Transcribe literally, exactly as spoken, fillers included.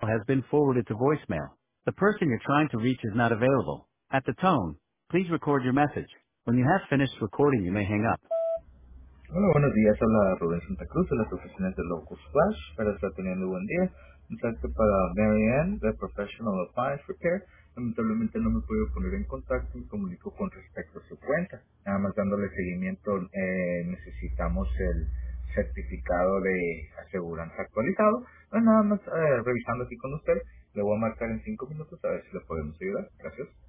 has been forwarded to voicemail. The person you're trying to reach is not available. At the tone, please record your message. When you have finished recording, you may hang up. Hola, buenos días. Habla Rubén Santa Cruz de las oficinas de Locus Flash. Espero estar teniendo buen día. Mensaje para Marianne de Professional Appliance Repair. Lamentablemente no me puedo poner en contacto y comunico con respecto a su cuenta. Nada más dándole seguimiento, eh, necesitamos el certificado de aseguranza actualizado. Pues nada más eh, revisando aquí con usted. Le voy a marcar en cinco minutos a ver si le podemos ayudar. Gracias.